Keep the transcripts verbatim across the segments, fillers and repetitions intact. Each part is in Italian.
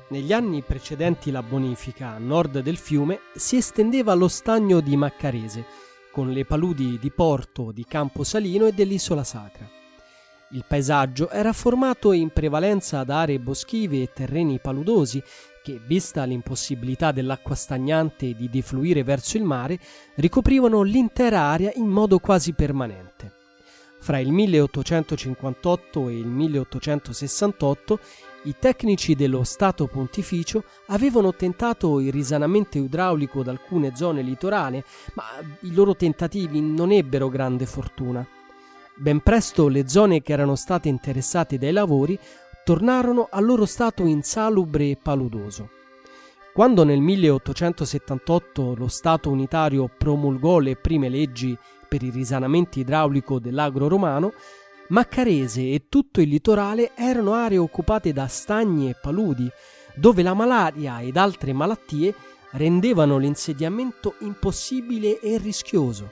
Negli anni precedenti la bonifica, a nord del fiume, si estendeva allo stagno di Maccarese, con le paludi di Porto, di Camposalino e dell'Isola Sacra. Il paesaggio era formato in prevalenza da aree boschive e terreni paludosi che, vista l'impossibilità dell'acqua stagnante di defluire verso il mare, ricoprivano l'intera area in modo quasi permanente. Fra il milleottocentocinquantotto e il milleottocentosessantotto i tecnici dello Stato Pontificio avevano tentato il risanamento idraulico di alcune zone litorane, ma i loro tentativi non ebbero grande fortuna. Ben presto le zone che erano state interessate dai lavori tornarono al loro stato insalubre e paludoso. Quando nel milleottocentosettantotto lo Stato unitario promulgò le prime leggi per il risanamento idraulico dell'agro romano, Maccarese e tutto il litorale erano aree occupate da stagni e paludi, dove la malaria ed altre malattie rendevano l'insediamento impossibile e rischioso.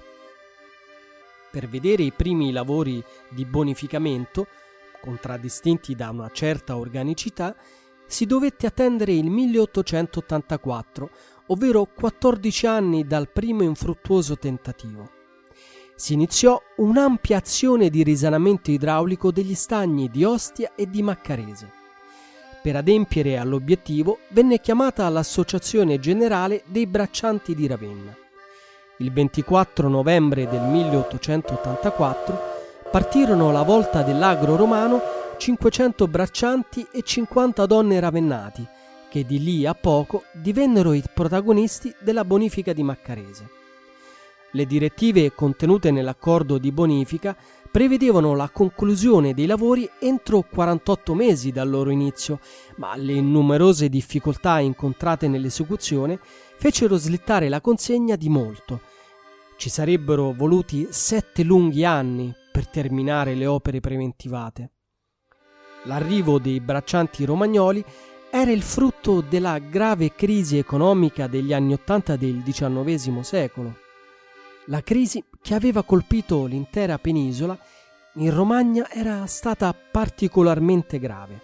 Per vedere i primi lavori di bonificamento, contraddistinti da una certa organicità, si dovette attendere il milleottocentottantaquattro, ovvero quattordici anni dal primo infruttuoso tentativo. Si iniziò un'ampia azione di risanamento idraulico degli stagni di Ostia e di Maccarese. Per adempiere all'obiettivo venne chiamata l'Associazione Generale dei Braccianti di Ravenna. Il ventiquattro novembre del milleottocentottantaquattro partirono alla volta dell'agro romano cinquecento braccianti e cinquanta donne ravennati, che di lì a poco divennero i protagonisti della bonifica di Maccarese. Le direttive contenute nell'accordo di bonifica prevedevano la conclusione dei lavori entro quarantotto mesi dal loro inizio, ma le numerose difficoltà incontrate nell'esecuzione fecero slittare la consegna di molto. Ci sarebbero voluti sette lunghi anni per terminare le opere preventivate. L'arrivo dei braccianti romagnoli era il frutto della grave crisi economica degli anni Ottanta del diciannovesimo secolo. La crisi che aveva colpito l'intera penisola in Romagna era stata particolarmente grave.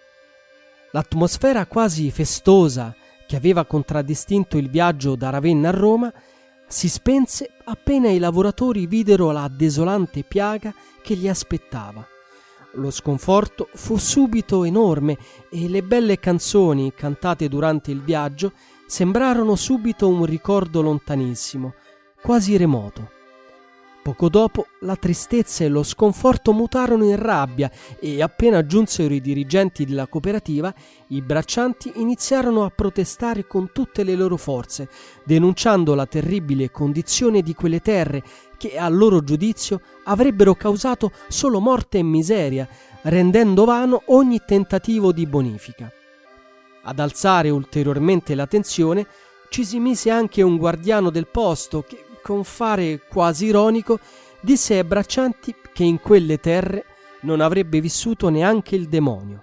L'atmosfera quasi festosa che aveva contraddistinto il viaggio da Ravenna a Roma si spense appena i lavoratori videro la desolante piaga che li aspettava. Lo sconforto fu subito enorme e le belle canzoni cantate durante il viaggio sembrarono subito un ricordo lontanissimo, quasi remoto. Poco dopo la tristezza e lo sconforto mutarono in rabbia e appena giunsero i dirigenti della cooperativa, i braccianti iniziarono a protestare con tutte le loro forze, denunciando la terribile condizione di quelle terre che a loro giudizio avrebbero causato solo morte e miseria, rendendo vano ogni tentativo di bonifica. Ad alzare ulteriormente la tensione ci si mise anche un guardiano del posto che, con fare quasi ironico, disse ai braccianti che in quelle terre non avrebbe vissuto neanche il demonio.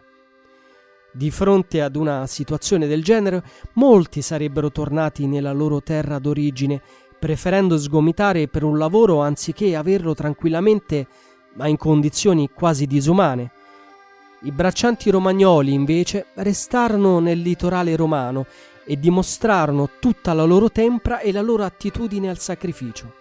Di fronte ad una situazione del genere, molti sarebbero tornati nella loro terra d'origine, preferendo sgomitare per un lavoro anziché averlo tranquillamente, ma in condizioni quasi disumane. I braccianti romagnoli, invece, restarono nel litorale romano e dimostrarono tutta la loro tempra e la loro attitudine al sacrificio.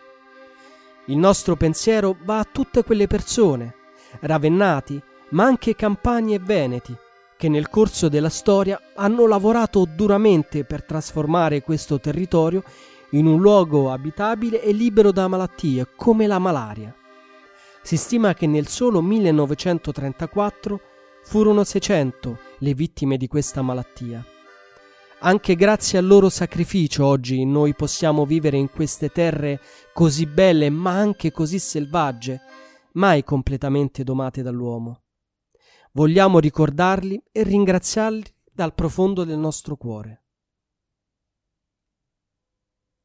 Il nostro pensiero va a tutte quelle persone, ravennati, ma anche campani e veneti, che nel corso della storia hanno lavorato duramente per trasformare questo territorio in un luogo abitabile e libero da malattie come la malaria. Si stima che nel solo millenovecentotrentaquattro furono seicento le vittime di questa malattia. Anche grazie al loro sacrificio oggi noi possiamo vivere in queste terre così belle ma anche così selvagge, mai completamente domate dall'uomo. Vogliamo ricordarli e ringraziarli dal profondo del nostro cuore.